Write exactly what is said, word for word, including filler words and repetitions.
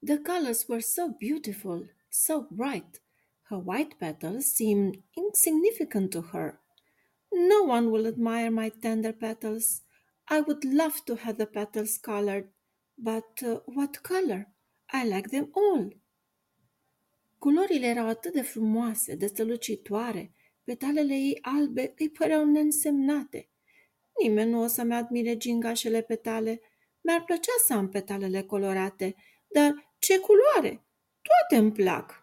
The colors were so beautiful, so bright. Her white petals seemed insignificant to her. No one will admire my tender petals. I would love to have the petals colored, but uh, what color? I like them all. Culorile erau atât de frumoase, de strălucitoare, petalele ei albe îi păreau neînsemnate. Nimeni nu o să-mi admire gingașele petale. Mi-ar plăcea să am petalele colorate, dar ce culoare? Toate îmi plac.